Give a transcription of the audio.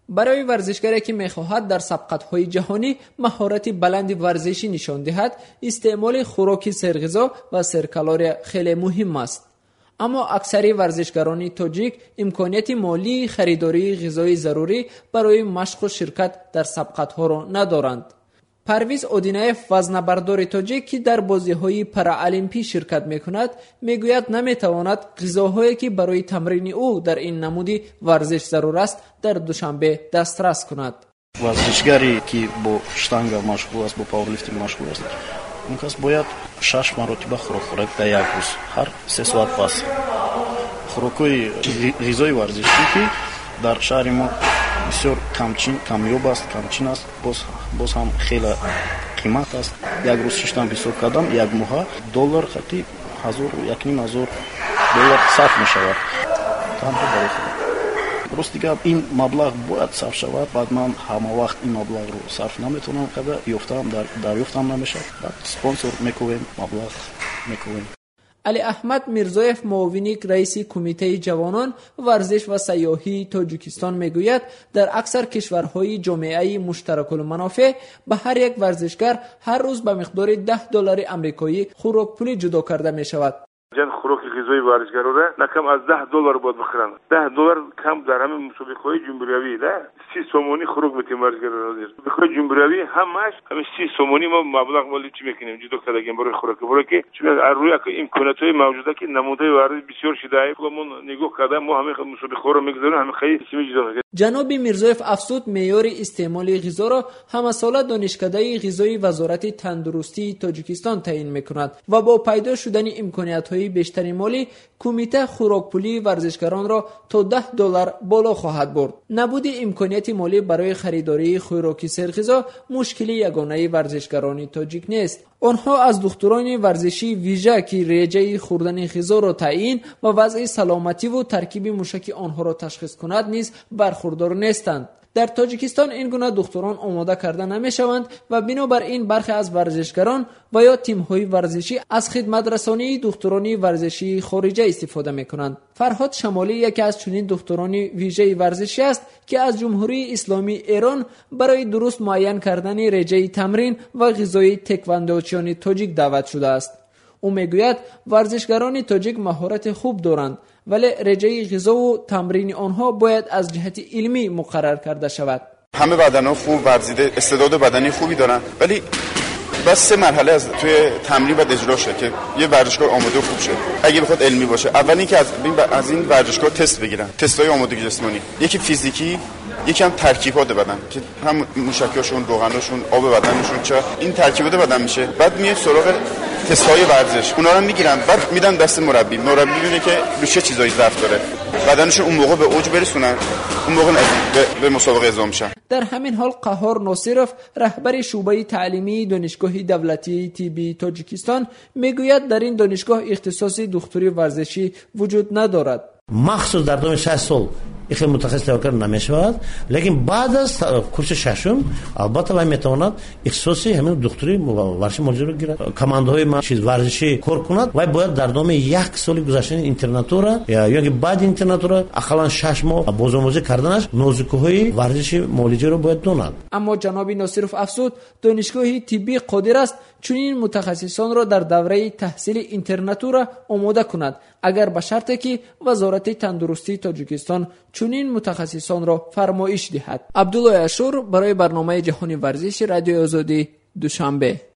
برای ورزشکاری که می‌خواهد در سبقت‌های جهانی مهارت بلند ورزشی نشان دهد، استعمال خوراک سرغذا و سرکالری خیلی مهم است. اما اکثر ورزشکاران تاجیک امکانیت مالی خریداری غذای ضروری برای مشق و شرکت در سبقت‌ها را ندارند. پرویز اودینایف وزنه‌بردار تاجیک که در بازی‌های پارالمپی شرکت می‌کند می‌گوید نمی‌تواند غذاهایی که برای تمرین او در این نمود ورزش ضرور است در دوشنبه دسترس کند. ورزشکاری که با شتانگا مشغول است، با پاورلیفتینگ مشغول است، اون کس باید 6 مرتبه خوراک در یک روز هر 3 ساعت پس خوراک‌های غذای ورزشی که در شهر ما بسیار کمیاب است، کمچین است، باز هم خیلی قیمت است. یک روز 6 تا 20 قدم یک ماه دلار خطی 1000 دلار صرف می شود. تنها برای خود. درست دیگه این مبلغ باید صرف شود. بعد من همه وقت این مبلغ رو صرف نمیتونم کرده، دریافتم نمیشه. بعد اسپانسر میکنیم، مبلغ میکنیم. علی احمد میرزایف معاون رئیس کمیته جوانان ورزش و سیاحی تاجیکستان میگوید در اکثر کشورهای جامعه مشترک المنافع به هر یک ورزشکار هر روز به مقدار $10 آمریکایی خوراک پول جدا کرده می شود. جن خوراک غذایی ورزشکارا را نکم از $10 باید بخرن. $10 کم در همه مسابقه‌های جمهوری نه 30 سومونی خوراک میتیم ورزشکارا را دید. بخوای جمهوری همش 30 سومونی ما مبلغ مالی چی میکنیم جدا کردیم برای خوراک چون از روی امکاناتهای موجوده که نموده ورزش بسیار شده ما نگاه کردیم ما همه مسابقه را میگذاریم همه خیلی چی جدا کردیم. جناب میرزایف افزود معیار استعمال غذا را همه ساله دانشکده غذایی وزارت تندرستی تاجیکستان تعیین میکند و با پیدا شدن امکانات‌های بیشتری مالی کمیته خوراکپولی ورزشکاران را تا $10 بالا خواهد برد. نبود امکانات مالی برای خریداری خوراک سرغذا مشکل یگانه ورزشکاران تاجیک نیست. آنها از دکتران ورزشی ویژه که رژه خوردن غذا را تعیین و وضع سلامتی و ترکیب موشک آنها را تشخیص کند نیز برخوردار نیستند. در تاجیکستان این گونه دکتران آماده کرده نمیشوند و بنابراین برخی از ورزشکاران و یا تیم‌های ورزشی از خدمت رسانی دکتران ورزشی خارجی استفاده می‌کنند. فرهاد شمالی یکی از چنین دکتران ویژه ورزشی است که از جمهوری اسلامی ایران برای درست معین کردن رژه تمرین و غذای تکواندوچیان تاجیک دعوت شده است. او میگوید ورزشکاران تاجیک مهارت خوب دارند ولی رژه غذا و تمرین آنها باید از جهت علمی مقرر کرده شود. همه بدنها خوب ورزیده، استعداد بدنی خوبی دارن ولی بس 3 مرحله از توی تمرین باید اجرا شه که یه ورزشکار آماده خوب شه. اگه بخواد علمی باشه اول اینکه از این ورزشکار تست بگیرن، تستای آمادگی جسمانی، یکی فیزیکی، یکی هم ترکیبات بدن که هم موشکاشون، روغناشون، آب بدنشون چه این ترکیبات بدن میشه. بعد میاد سراغ تست‌های ورزش، اونا رو میگیرن بعد میدن دست مربی میبینه که رو چه چیزایی ضعف داره، بدنشون اون موقع به اوج برسونن، اون موقع به مسابقه اعزام میشن. در همین حال قهار ناصرف رهبر شعبه تعلیمی دانشگاه دولتی طبی تاجیکستان میگوید در این دانشگاه اختصاص دکتری ورزشی وجود ندارد. مخصوص در دوران 6 سال خیلی متخصص تیار نمیشود، لیکن بعد از کورس ششم البته وای میتواند اختصاصی همین دکتری ورزشی مراجعه رو گیرد. کماندهای ما چیز ورزشی کار کند و باید در دام 1 سال گذشته اینترناتورا یا بعد اینترناتورا اقلا 6 ماه بازآموزی کردنش نوزکوهای ورزشی معالجه رو باید داند. اما جناب ناصرف افزود دانشگاه طبی قادر است چنین متخصصان را در دوره تحصیل اینترناتورا آماده کند اگر به شرطی که وزارت تندرستی تاجیکستان چنین متخصصان را فرمایش دهد. عبدالله اشور برای برنامه جهانی ورزش رادیو آزادی دوشنبه.